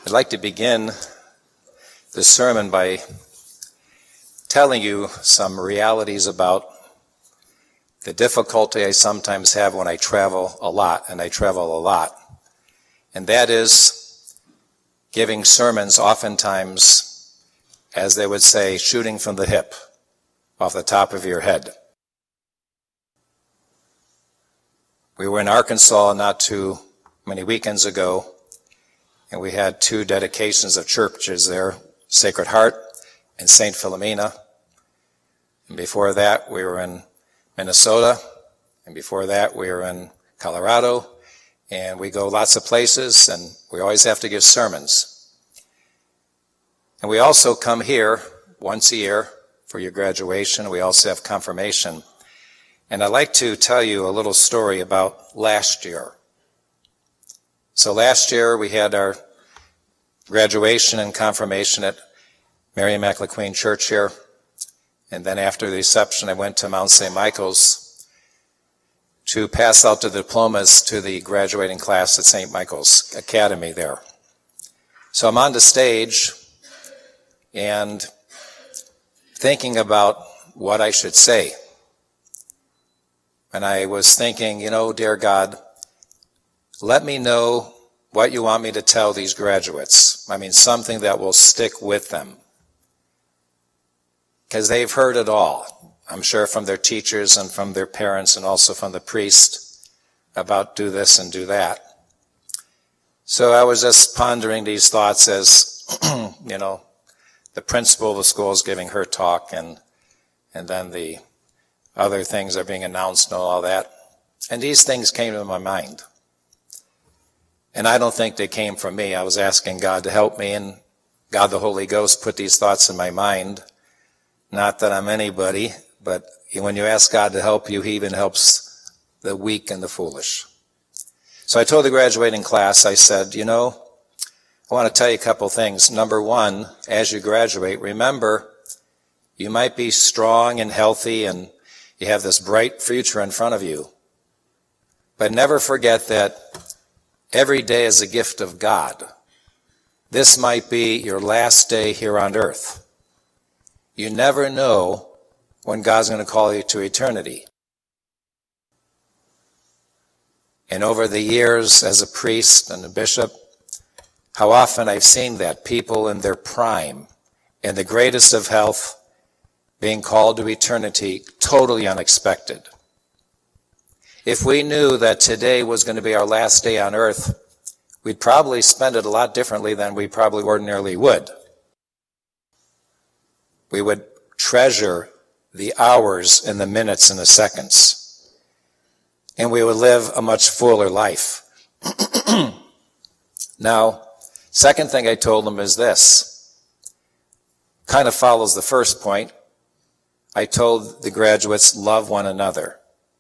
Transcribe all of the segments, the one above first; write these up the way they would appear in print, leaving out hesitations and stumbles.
I'd like to begin this sermon by telling you some realities about the difficulty I sometimes have when I travel a lot, and I travel a lot. And that is giving sermons oftentimes, as they would say, shooting from the hip, off the top of your head. We were in Arkansas not too many weekends ago, and we had two dedications of churches there, Sacred Heart and St. Philomena. And before that, we were in Minnesota, and before that, we were in Colorado, and we go lots of places, and we always have to give sermons. And we also come here once a year for your graduation. We also have confirmation. And I'd like to tell you a little story about last year. So last year we had our graduation and confirmation at Mary Immaculate Queen Church here. And then after the reception, I went to Mount St. Michael's to pass out the diplomas to the graduating class at St. Michael's Academy there. So I'm on the stage and thinking about what I should say. And I was thinking, dear God, let me know what you want me to tell these graduates. Something that will stick with them. Because they've heard it all, I'm sure, from their teachers and from their parents and also from the priest about do this and do that. So I was just pondering these thoughts as, the principal of the school is giving her talk and then the other things are being announced and all that. And these things came to my mind. And I don't think they came from me. I was asking God to help me, and God the Holy Ghost put these thoughts in my mind. Not that I'm anybody, but when you ask God to help you, He even helps the weak and the foolish. So I told the graduating class, I said, I want to tell you a couple things. Number one, as you graduate, remember, you might be strong and healthy and you have this bright future in front of you. But never forget that every day is a gift of God. This might be your last day here on earth. You never know when God's going to call you to eternity. And over the years as a priest and a bishop, how often I've seen that people in their prime, in the greatest of health, being called to eternity, totally unexpected. If we knew that today was going to be our last day on earth, we'd probably spend it a lot differently than we probably ordinarily would. We would treasure the hours and the minutes and the seconds. And we would live a much fuller life. Now, second thing I told them is this. Kind of follows the first point. I told the graduates, love one another.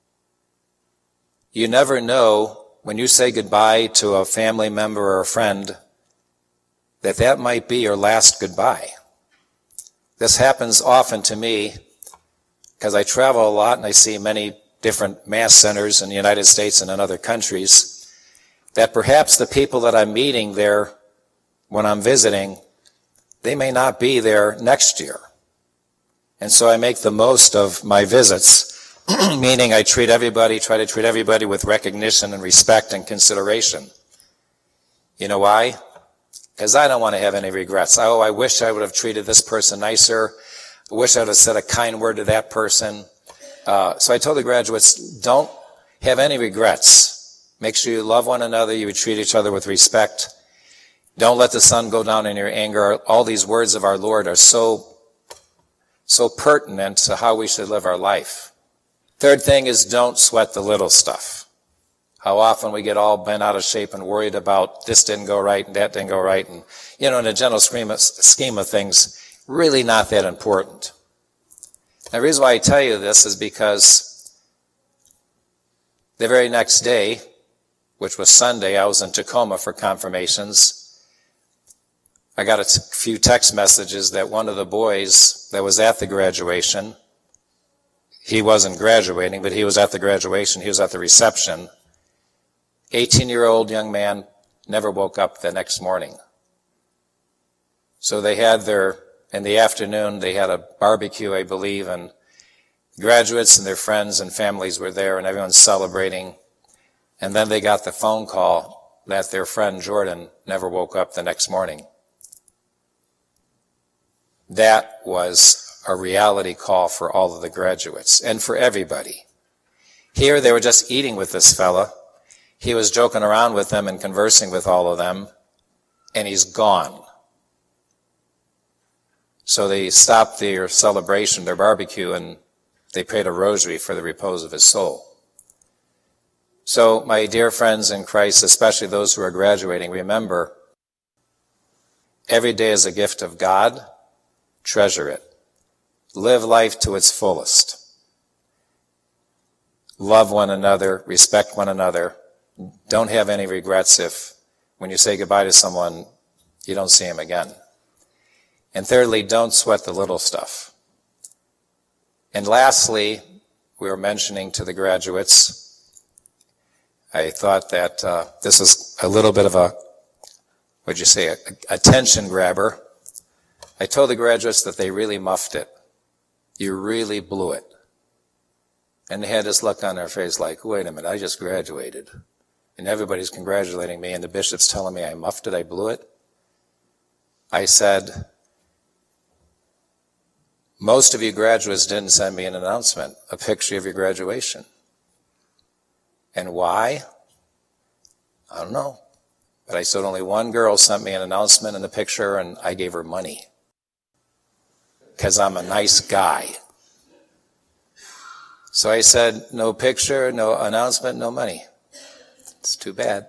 You never know when you say goodbye to a family member or a friend that might be your last goodbye. This happens often to me because I travel a lot and I see many different mass centers in the United States and in other countries, that perhaps the people that I'm meeting there when I'm visiting, they may not be there next year. And so I make the most of my visits, meaning I try to treat everybody with recognition and respect and consideration. You know why? Because I don't want to have any regrets. I wish I would have treated this person nicer. I wish I would have said a kind word to that person. So I told the graduates, don't have any regrets. Make sure you love one another. You treat each other with respect. Don't let the sun go down in your anger. All these words of our Lord are so pertinent to how we should live our life. Third thing is don't sweat the little stuff. How often we get all bent out of shape and worried about this didn't go right and that didn't go right. And, in the general scheme of things, really not that important. The reason why I tell you this is because the very next day, which was Sunday, I was in Tacoma for confirmations. I got a few text messages that one of the boys that was at the graduation, he wasn't graduating, but he was at the graduation, he was at the reception. 18-year-old young man never woke up the next morning. So they had in the afternoon, they had a barbecue, I believe, and graduates and their friends and families were there, and everyone's celebrating. And then they got the phone call that their friend Jordan never woke up the next morning. That was a reality call for all of the graduates and for everybody. Here they were just eating with this fella. He was joking around with them and conversing with all of them, and he's gone. So they stopped their celebration, their barbecue, and they prayed a rosary for the repose of his soul. So, my dear friends in Christ, especially those who are graduating, remember, every day is a gift of God. Treasure it. Live life to its fullest. Love one another, respect one another. Don't have any regrets if, when you say goodbye to someone, you don't see him again. And thirdly, don't sweat the little stuff. And lastly, we were mentioning to the graduates, I thought that this is a little bit of a attention grabber. I told the graduates that they really muffed it. You really blew it. And they had this look on their face like, wait a minute, I just graduated. And everybody's congratulating me, and the bishop's telling me I muffed it, I blew it. I said, most of you graduates didn't send me an announcement, a picture of your graduation. And why? I don't know. But I said only one girl sent me an announcement and a picture, and I gave her money. Because I'm a nice guy. So I said, no picture, no announcement, no money. It's too bad.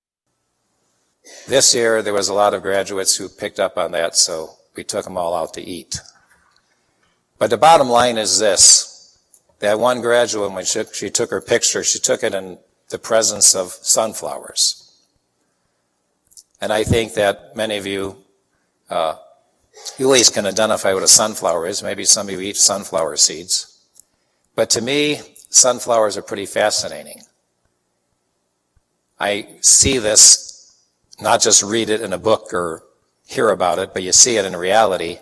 This year, there was a lot of graduates who picked up on that, so we took them all out to eat. But the bottom line is this. That one graduate, when she took her picture, she took it in the presence of sunflowers. And I think that many of you, you at least can identify what a sunflower is. Maybe some of you eat sunflower seeds. But to me, sunflowers are pretty fascinating. I see this, not just read it in a book or hear about it, but you see it in reality.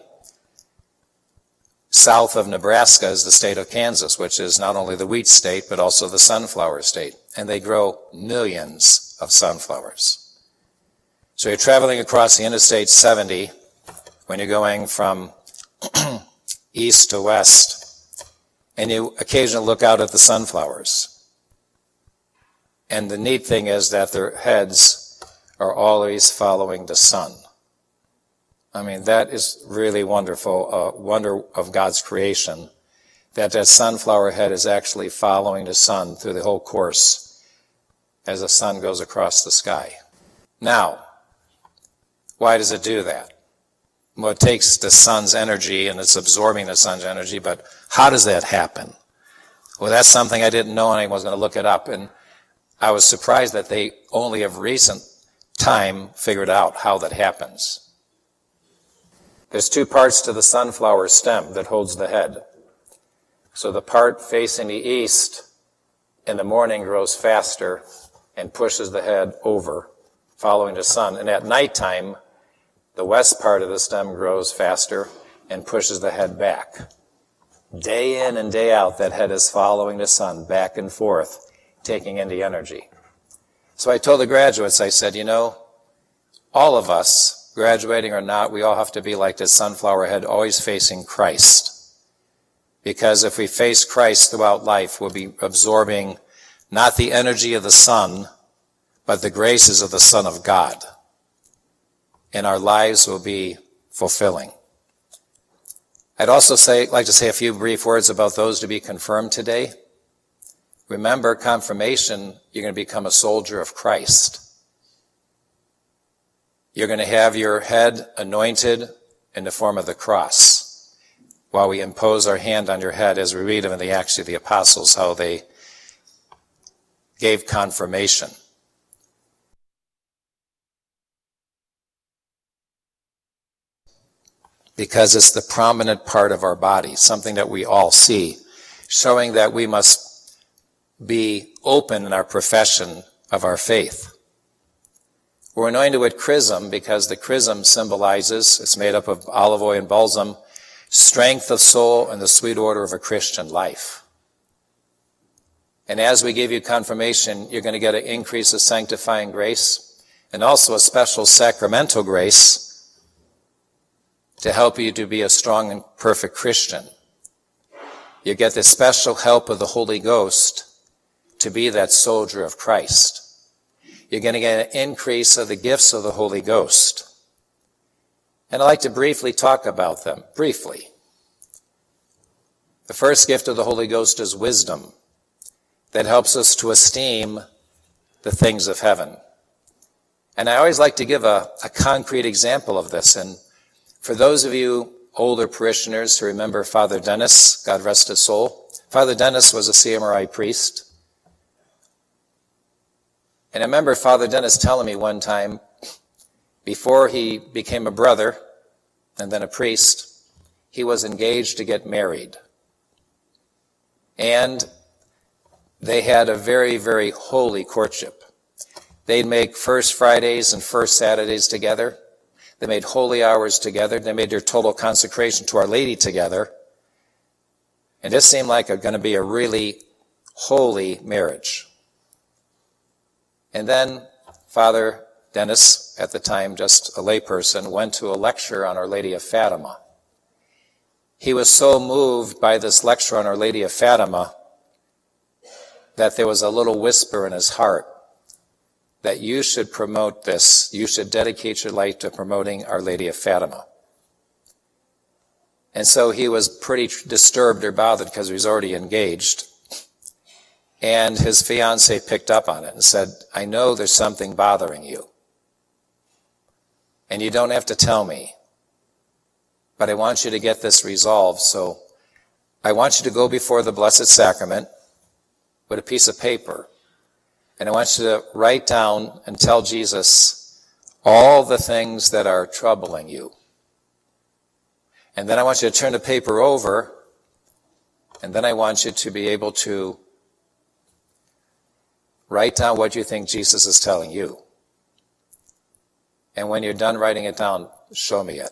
South of Nebraska is the state of Kansas, which is not only the wheat state, but also the sunflower state. And they grow millions of sunflowers. So you're traveling across the Interstate 70 when you're going from east to west, and you occasionally look out at the sunflowers. And the neat thing is that their heads are always following the sun. I mean, that is really wonderful, a wonder of God's creation, that sunflower head is actually following the sun through the whole course as the sun goes across the sky. Now, why does it do that? Well, it takes the sun's energy and it's absorbing the sun's energy, but how does that happen? Well, that's something I didn't know, and I was going to look it up, and I was surprised that they only of recent time figured out how that happens. There's two parts to the sunflower stem that holds the head. So the part facing the east in the morning grows faster and pushes the head over, following the sun. And at nighttime, the west part of the stem grows faster and pushes the head back. Day in and day out, that head is following the sun back and forth, taking in the energy. So I told the graduates, I said, all of us, graduating or not, we all have to be like this sunflower head, always facing Christ. Because if we face Christ throughout life, we'll be absorbing not the energy of the sun, but the graces of the Son of God. And our lives will be fulfilling. I'd also like to say a few brief words about those to be confirmed today. Remember, confirmation, you're going to become a soldier of Christ. You're going to have your head anointed in the form of the cross while we impose our hand on your head, as we read of in the Acts of the Apostles, how they gave confirmation. Because it's the prominent part of our body, something that we all see, showing that we must be open in our profession of our faith. We're anointed with chrism because the chrism symbolizes, it's made up of olive oil and balsam, strength of soul and the sweet order of a Christian life. And as we give you confirmation, you're going to get an increase of sanctifying grace and also a special sacramental grace to help you to be a strong and perfect Christian. You get the special help of the Holy Ghost to be that soldier of Christ. You're going to get an increase of the gifts of the Holy Ghost. And I'd like to briefly talk about them, briefly. The first gift of the Holy Ghost is wisdom that helps us to esteem the things of heaven. And I always like to give a concrete example of this. And for those of you older parishioners who remember Father Dennis, God rest his soul, Father Dennis was a CMRI priest. And I remember Father Dennis telling me one time, before he became a brother and then a priest, he was engaged to get married. And they had a very, very holy courtship. They'd make first Fridays and first Saturdays together. They made holy hours together. They made their total consecration to Our Lady together. And this seemed like going to be a really holy marriage. And then Father Dennis, at the time just a layperson, went to a lecture on Our Lady of Fatima. He was so moved by this lecture on Our Lady of Fatima that there was a little whisper in his heart that you should promote this. You should dedicate your life to promoting Our Lady of Fatima. And so he was pretty disturbed or bothered because he was already engaged. And his fiancée picked up on it and said, I know there's something bothering you. And you don't have to tell me. But I want you to get this resolved. So I want you to go before the Blessed Sacrament with a piece of paper. And I want you to write down and tell Jesus all the things that are troubling you. And then I want you to turn the paper over. And then I want you to be able to write down what you think Jesus is telling you. And when you're done writing it down, show me it.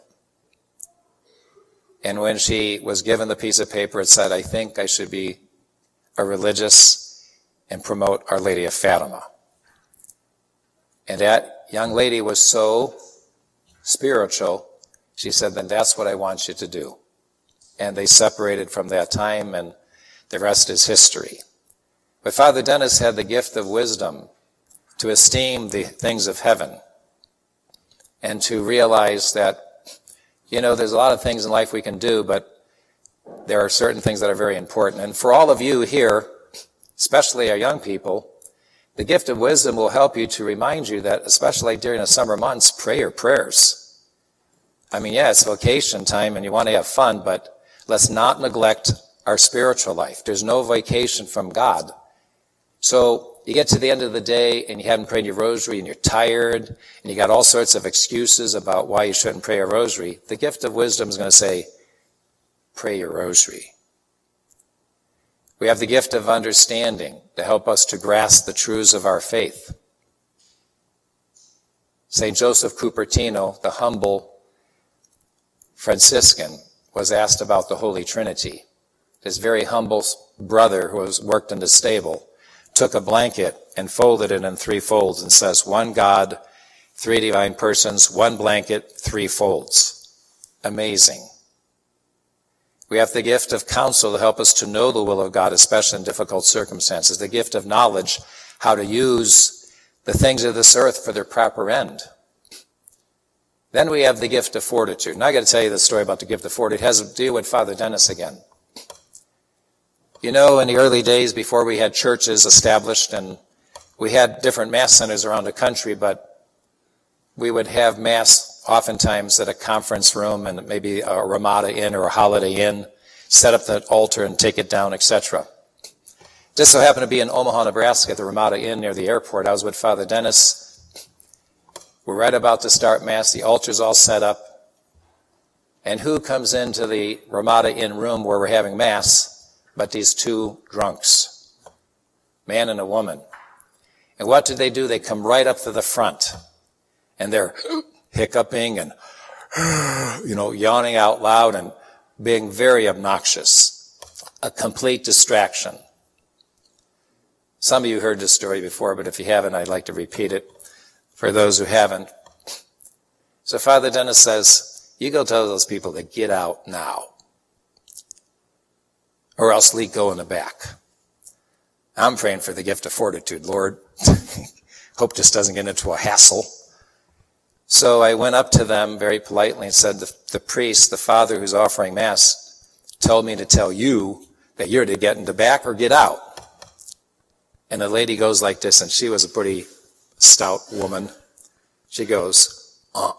And when she was given the piece of paper, it said, I think I should be a religious and promote Our Lady of Fatima. And that young lady was so spiritual, she said, then that's what I want you to do. And they separated from that time, and the rest is history. But Father Dennis had the gift of wisdom to esteem the things of heaven and to realize that, there's a lot of things in life we can do, but there are certain things that are very important. And for all of you here, especially our young people, the gift of wisdom will help you to remind you that, especially during the summer months, pray your prayers. It's vacation time and you want to have fun, but let's not neglect our spiritual life. There's no vacation from God. So you get to the end of the day and you haven't prayed your rosary and you're tired and you got all sorts of excuses about why you shouldn't pray a rosary. The gift of wisdom is going to say, pray your rosary. We have the gift of understanding to help us to grasp the truths of our faith. St. Joseph Cupertino, the humble Franciscan, was asked about the Holy Trinity. His very humble brother who worked in the stable took a blanket and folded it in 3 folds and says, one God, 3 divine persons, 1 blanket, 3 folds. Amazing. We have the gift of counsel to help us to know the will of God, especially in difficult circumstances. The gift of knowledge, how to use the things of this earth for their proper end. Then we have the gift of fortitude. Now I got to tell you the story about the gift of fortitude. It has to do with Father Dennis again. In the early days before we had churches established, and we had different mass centers around the country, but we would have mass oftentimes at a conference room and maybe a Ramada Inn or a Holiday Inn, set up the altar and take it down, etc. Just so happened to be in Omaha, Nebraska at the Ramada Inn near the airport. I was with Father Dennis. We're right about to start Mass. The altar's all set up. And who comes into the Ramada Inn room where we're having Mass but these 2 drunks, man and a woman. And what do? They come right up to the front. And they're hiccuping and, yawning out loud and being very obnoxious. A complete distraction. Some of you heard this story before, but if you haven't, I'd like to repeat it for those who haven't. So Father Dennis says, you go tell those people to get out now, or else go in the back. I'm praying for the gift of fortitude, Lord. Hope this doesn't get into a hassle. So I went up to them very politely and said, the priest, the father who's offering Mass, told me to tell you that you're to get in the back or get out. And the lady goes like this, and she was a pretty stout woman. She goes,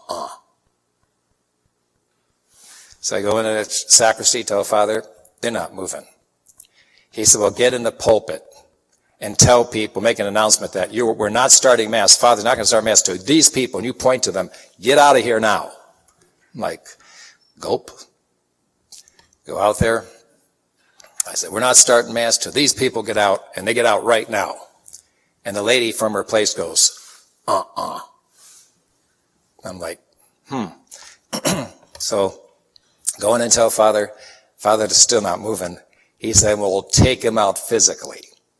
So I go into the sacristy, tell Father, they're not moving. He said, well, get in the pulpit and tell people, make an announcement that we're not starting Mass. Father's not going to start Mass to these people, and you point to them, get out of here now. I'm like, gulp. Go out there. I said, we're not starting Mass till these people get out, and they get out right now. And the lady from her place goes, I'm like, So, go in and tell Father is still not moving. He said, well, we'll take him out physically.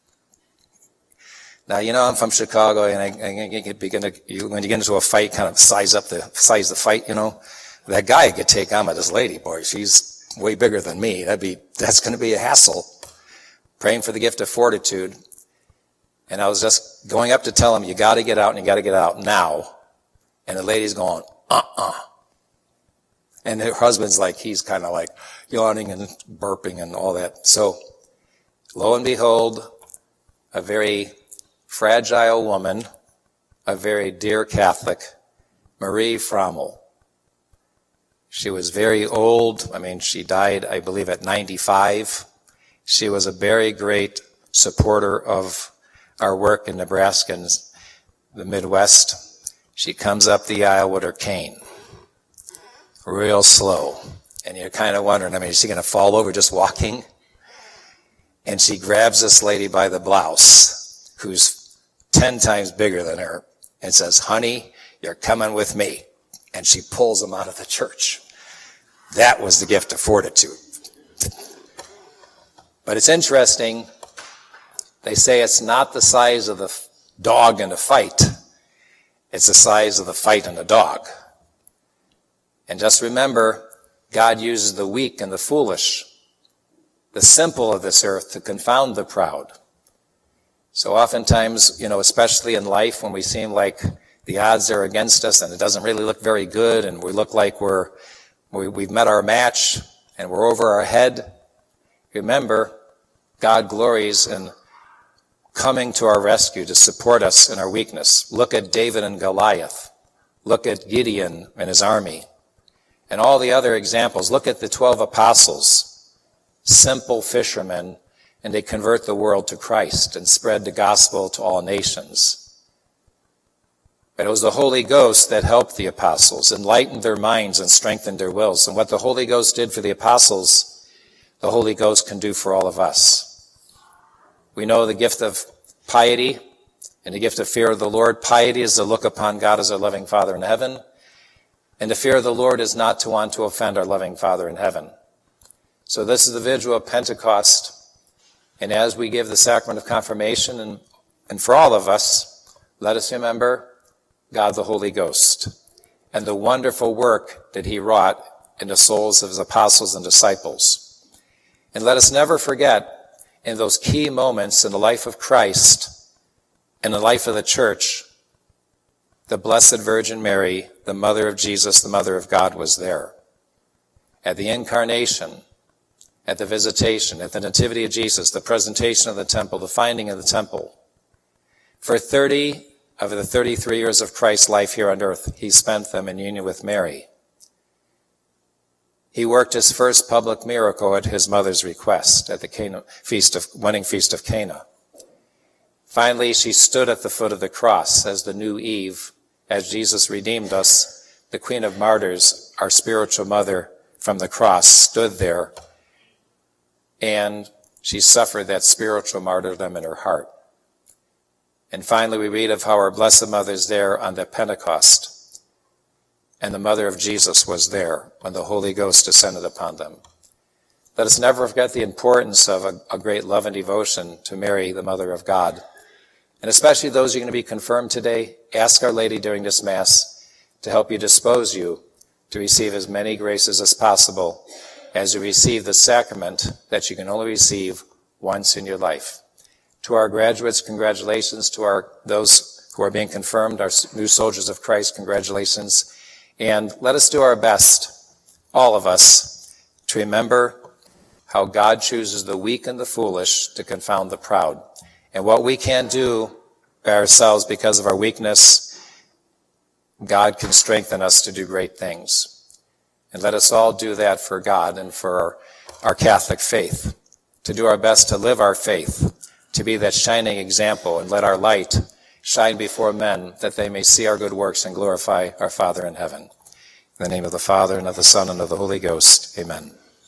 Now, I'm from Chicago, and when you get into a fight, kind of size the fight, That guy could take on with this lady, boy. She's way bigger than me. That's going to be a hassle. Praying for the gift of fortitude. And I was just going up to tell him, you got to get out, and you got to get out now. And the lady's going, And her husband's he's kind of like yawning and burping and all that. So, lo and behold, a very fragile woman, a very dear Catholic, Marie Frommel. She was very old. She died, I believe, at 95. She was a very great supporter of our work in Nebraska and the Midwest. She comes up the aisle with her cane, real slow. And you're kind of wondering, is she going to fall over just walking? And she grabs this lady by the blouse, who's 10 times bigger than her, and says, honey, you're coming with me. And she pulls him out of the church. That was the gift of fortitude. But it's interesting. They say it's not the size of the dog in a fight. It's the size of the fight in the dog. And just remember, God uses the weak and the foolish, the simple of this earth, to confound the proud. So oftentimes, especially in life, when we seem like the odds are against us and it doesn't really look very good, and we look like we've met our match and we're over our head, remember, God glories in coming to our rescue to support us in our weakness. Look at David and Goliath. Look at Gideon and his army. And all the other examples. Look at the 12 apostles, simple fishermen, and they convert the world to Christ and spread the gospel to all nations. But it was the Holy Ghost that helped the apostles, enlightened their minds, and strengthened their wills. And what the Holy Ghost did for the apostles, the Holy Ghost can do for all of us. We know the gift of piety and the gift of fear of the Lord. Piety is to look upon God as our loving Father in heaven. And the fear of the Lord is not to want to offend our loving Father in heaven. So this is the vigil of Pentecost. And as we give the sacrament of confirmation, and for all of us, let us remember God the Holy Ghost and the wonderful work that he wrought in the souls of his apostles and disciples. And let us never forget, in those key moments in the life of Christ and the life of the church, the Blessed Virgin Mary, the mother of Jesus, the mother of God, was there. At the incarnation, at the visitation, at the nativity of Jesus, the presentation of the temple, the finding of the temple. For 30 of the 33 years of Christ's life here on earth, he spent them in union with Mary. He worked his first public miracle at his mother's request at the wedding feast of Cana. Finally, she stood at the foot of the cross as the new Eve, as Jesus redeemed us. The Queen of Martyrs, our spiritual mother from the cross, stood there, and she suffered that spiritual martyrdom in her heart. And finally, we read of how our Blessed Mother's there on the Pentecost, and the mother of Jesus was there when the Holy Ghost descended upon them. Let us never forget the importance of a great love and devotion to Mary, the Mother of God. And especially those who are going to be confirmed today, ask Our Lady during this Mass to help you dispose you to receive as many graces as possible as you receive the sacrament that you can only receive once in your life. To our graduates, congratulations. To those who are being confirmed, our new soldiers of Christ, congratulations. And let us do our best, all of us, to remember how God chooses the weak and the foolish to confound the proud. And what we can't do by ourselves because of our weakness, God can strengthen us to do great things. And let us all do that for God and for our Catholic faith, to do our best to live our faith, to be that shining example, and let our light shine before men, that they may see our good works and glorify our Father in heaven. In the name of the Father, and of the Son, and of the Holy Ghost, amen.